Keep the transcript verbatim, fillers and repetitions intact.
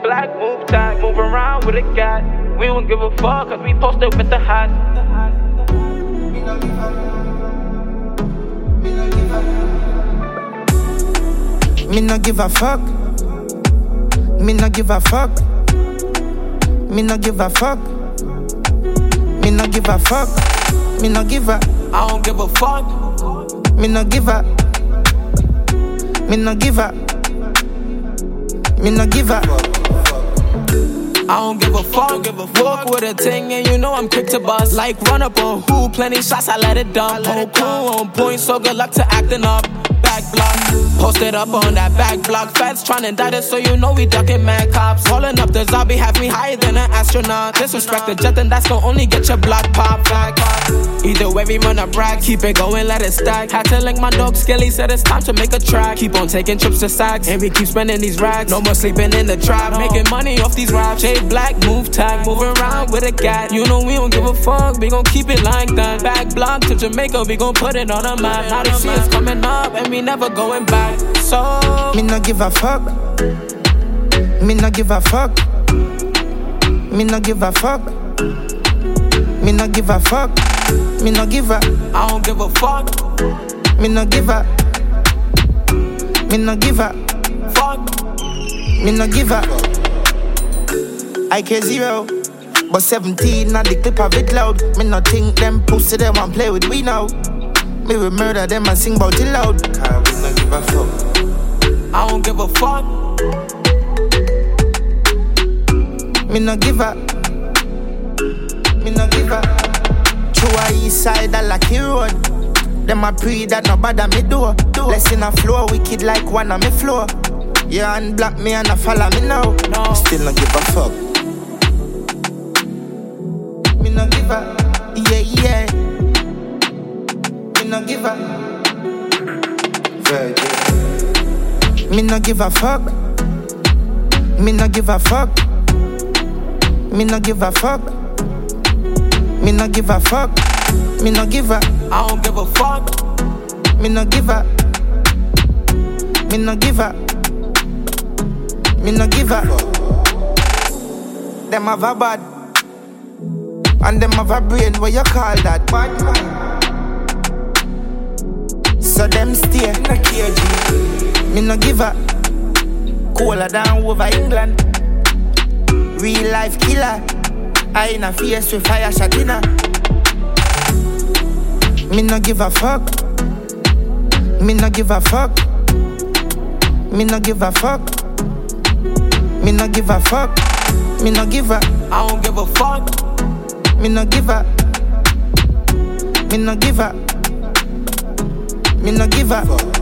black, move tag, move around with a gat. We don't give a fuck cause we posted with the hat. Me no give a fuck. Me no give a fuck. Me no give a fuck. Me no give a fuck. Me no give a. I don't give a fuck. Me no give a. Me no give a. Me no give a. I don't give a fuck. Give a fuck with a ting and you know I'm quick to bust. Like run up on who, plenty shots I let it dump. Whole crew on point, so good luck to acting up. Back block, posted up on that back block. Feds tryna indict us, so you know we ducking mad cops. Rolling up the zombie, have me higher than an astronaut. Disrespect the jet, and that's gonna only get your block pop. Flag pop. Either way, we run a brag, keep it going, let it stack. Had to link my dog Skilly, said it's time to make a track. Keep on taking trips to Saks, and we keep spending these racks. No more sleeping in the trap, making money off these raps. J Black, move tag, moving around with a gat. You know we don't give a fuck, we gon' keep it like that. Back block to Jamaica, we gon' put it on the map. Now they see us coming up, and we never going back. So me no give a fuck. Me no give a fuck. Me no give a fuck. Me no give a fuck. Me no give a. I don't give a fuck. Me no give a. Me no give a. Fuck. Me no give a. I K zero, but seventeen at the clip of it loud. Me no think them pussy them want play with we now. Me will murder them and sing bout it loud. Cause we no give a fuck. I don't give a fuck. Me no give a. Me no give a. True a east side a lucky road. Them a pre that no bother me do. Less in a flow, wicked like one on me floor. Yeah, and black me and a follow me now. No. Still no give a fuck. Me no give a. Yeah, yeah. Me no give a. Virgin. Me no give a fuck. Me no give a fuck. Me no give a fuck. Me no give a fuck. Me no give a. I don't give a fuck. Me no give a. Me no give a. Me no give a. Them have a bad. And them have a brain, what you call that? Bad man. So them stay in a cage. Me no give a. Cooler down over England. Real life killer. I in a face with fire shot in a. Me no give a fuck. Me no give a fuck. Me no give a fuck. Me no give a fuck. Me no give a. I don't give a fuck. Me no give a. Me no give a. Me no give a.